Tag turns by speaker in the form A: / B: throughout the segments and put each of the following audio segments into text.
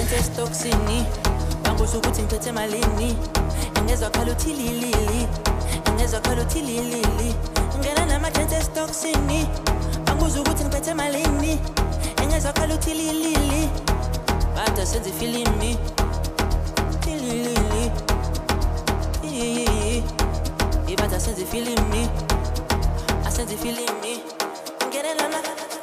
A: Toxini, banguza ukuthi ngiphethe malini, engezwa khala uthi lilili, engezwa khala uthi lilili, ngena nama-chances toxini, banguza ukuthi ngiphethe malini, engezwa khala uthi lilili, bada senze ifilimi, lilili, ibada senze ifilimi, asenze ifilimi, ngena nama.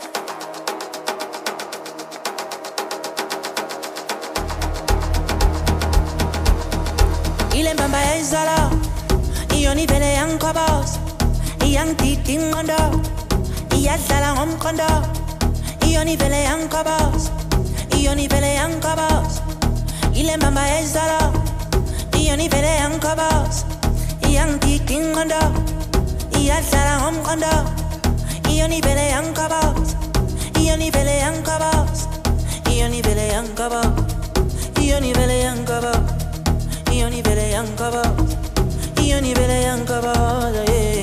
A: Ile mbamba ya izolo, iyo ni vele yankobos, iyangidida ingqondo, iyadlala ngomqondo, iyo ni vele yankobos, iyo ni vele yankobos. Ile mbamba ya izolo, iyo ni vele yankobos, iyangidida ingqondo, iyadlala ngomqondo, iyo ni vele yankobos, iyo ni vele yankobos, iyo ni vele yankobos, iyo ni vele yankobos. Io ni vele yankobos, io ni vele yankobos, yeah.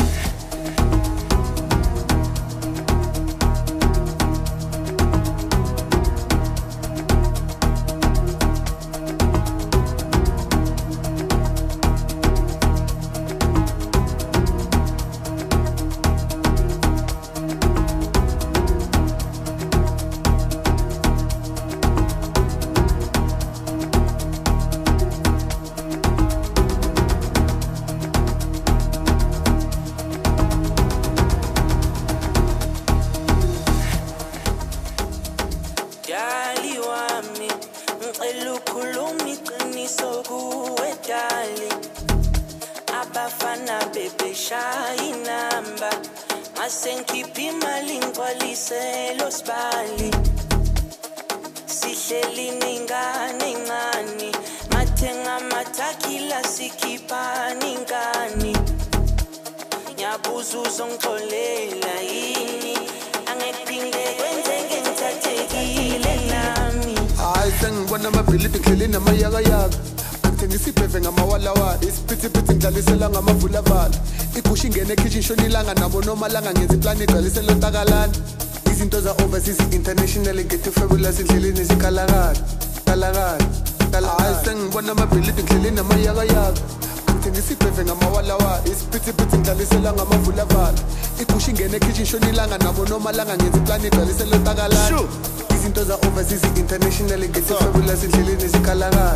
A: Malanga ngenza iplani igcwalise lontakalana izinto za overseas international ngethe fabulous indleleni zikalakala hayi sengibona amabhilidi ndleleni amayakayaka ngithengisa ibheve ngamawalawa isiphithiphithi ngidlalisela ngamavulavala igusha ingene ekitchen shonilanga nabo nomalanga ngenza iplani igcwalise lontakalana izinto za overseas international ngethe fabulous indleleni zikalakala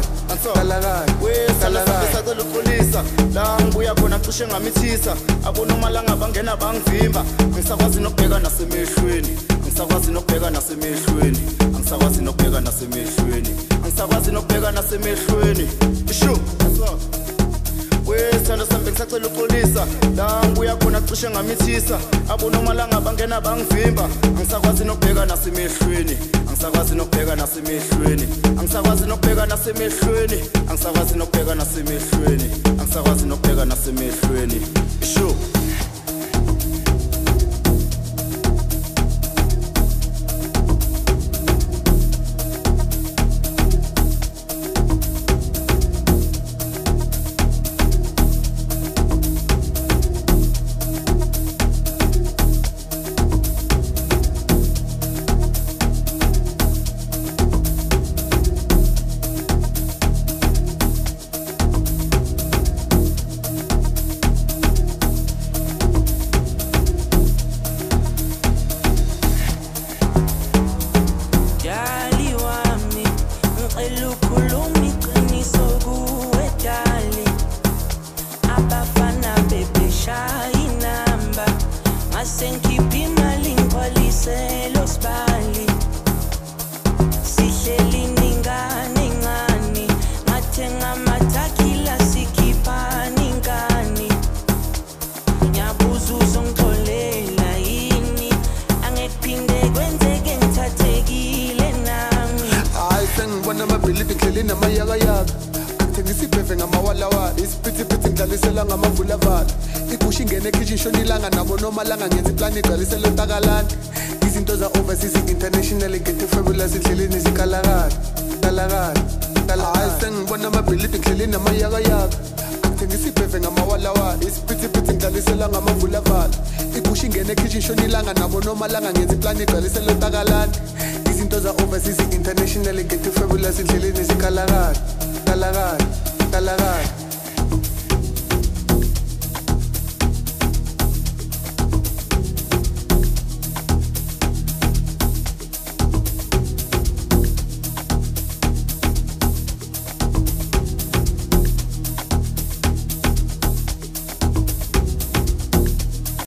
B: sacela uxolisa la ngibuya khona cishe ngamithisa abonomalanga bangena bangivimba ngisakwazi nokubheka nasemehlweni ngisakwazi nokubheka nasemehlweni ngisakwazi nokubheka nasemehlweni ngisakwazi nokubheka nasemehlweni isho wesithando sami ngisacela uxolisa la ngibuya khona cishe ngamithisa abonomalanga bangena bangivimba ngisakwazi nokubheka nasemehlweni ngisakwazi nokubheka nasemehlweni ngisakwazi nokubheka nasemehlweni ngisakwazi nokubheka nasemehlweni ngisakwazi nokubheka nasemehlweni isho malanga ngenza iplani igcwalise lontakalana izinto za overseas international ngethe fabulous indleleni zikalakala hayi sengibona amabhilidi ndleleni amayakayaka ngithengisa ibheve ngamawalawa isiphithiphithi ngidlalisela ngamavulavala igusha ingene ekitchen shonilanga nabo nomalanga ngenza iplani igcwalise lontakalana
C: into za overseas internationally get to fabulous indleleni zikalakala kalakala kalakala